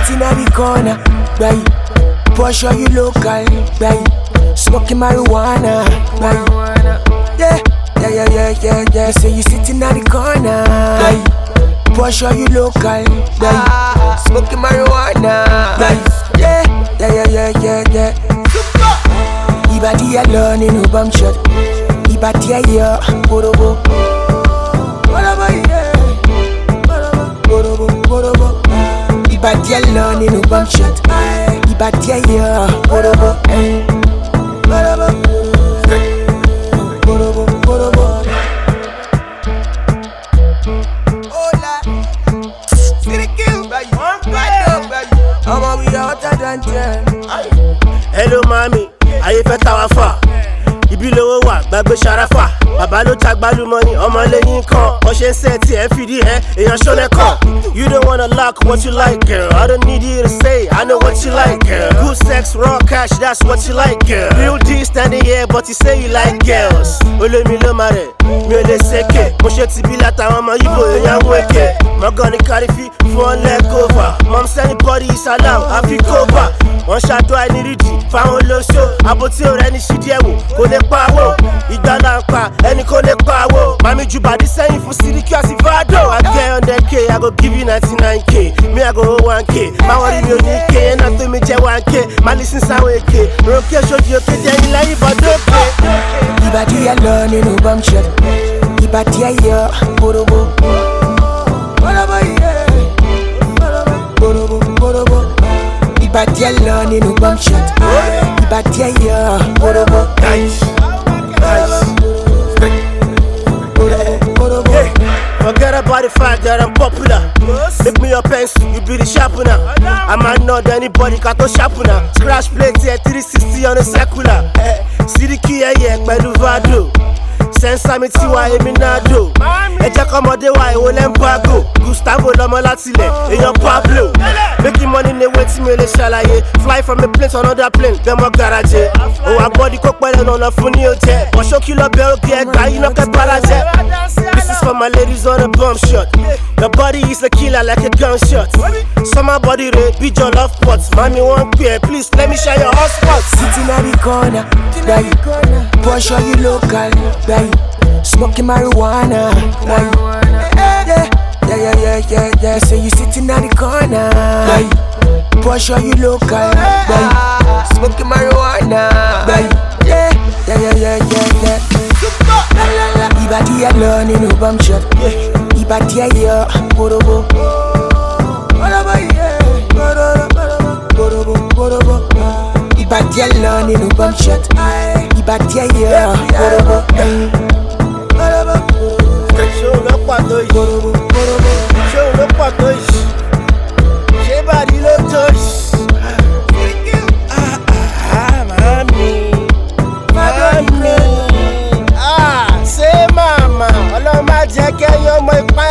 sitting at the corner, right? Porsche, you local, right? Smoking marijuana, right? Yeah. Say you sitting at the corner, right? Porsche, you local, right? Smoking marijuana, right? Yeah. Ibadi alone in a bum shot. Ibadi ayo, borobo. Ibadi alone in a bum shot. Ibadi ayo, borobo. Hello mami, ayé fẹ́ ta wá fà. Ibi lówó wà, gbàgbé ṣàràfà. Bàbá ló ta gbálùmọ́ ni ọmọ lẹ́yìn kan. Ọṣẹ ń sẹ́ tí ẹ fìdí ẹ, èèyàn ṣọlẹ̀ kan. You don't wanna lock what you like, girl. I don't need you to say, I know what you like, girl. Good sex, raw cash, that's what you like, girl. Real D standing here, but you say you like girls. Olómi ló máa rẹ̀, mi ò lè ṣèké. Mo ṣe ti bí látàwọn ọmọ Yíbo èèyàn ń wéke. Mọ̀gàn ní kárífì fún ọ lẹ́kọ̀ọ́fà. Mom say anybody is allowed, àfi kóbà. Wọ́n ṣàdó àìnírídìí fáwọn olóṣó. Àbótí ọ̀rẹ́ ní ṣídìí ẹ̀wò kò lè pawó. Ìgbàlá ń pa ẹni kò lè pawó. Màmí ju bàdí sẹ́yìn fún Síríkì àti Vado. I get 100K, I go give you 99K. Me I go hold 1K. Má wọrí mi ò ní K, ẹ̀nà tó mi jẹ́ 1K. Má lè sin sáwọn èké. Ronke ṣojú òkè jẹ́yìn lẹ́yìn bọ́dọ̀kẹ́. Ibadi alone in a bum shot. Ibadi ayo, borobo. Ibadi alone in a bum shot. Ibadi ayo, borobo. Nice. Forget about the fact that I'm popular. Make me your pencil, you be the sharpener. I might not anybody got to sharpener. Scratch plate here, 360 on a circular. Síríkì ẹyẹ pẹ̀lú Vado. Sẹ́nsá mi ti wá èmi náà dò. Ẹ jẹ́ kọ́mọdé wa ìwò lẹ́ńbàgò. Gustavo lọmọ látilẹ̀, èèyàn Pablo. Making money ní ewé tí mi ò lè ṣàlàyé. Fly from a plane to another plane, dẹ́mọ̀ garaje. Òwò àgbọ̀dì kó pẹ́lẹ́ lọ́nà fún ní oúnjẹ. Ọ̀ṣọ́ kìlọ̀ bẹ́ òkè ẹgbàá yìí náà kẹ́ balajẹ́. This is for my ladies on a bum shot. Your body is a killer like a gunshot. Summer body rate, be your love pot. Mommy won't pay, please let me share your hotspot. Sitting at the corner, right? Porsche, you local, right? Smoking marijuana, right? Yeah. Say you sitting at the corner, right? Porsche, you local, right? Smoking marijuana, right? Yeah. Ibadi alone in a bum shot. Ibadi ayo, borobo. Ibadi alone in a bum shot. Ibadi ayo, borobo. Show no pàtó yìí. Show no pàtó yìí. Ṣé bàdí ló tó yìí? Mami. Ṣé màmá? Ọlọ́run má jẹ́ kẹ́yìn ọmọ ipá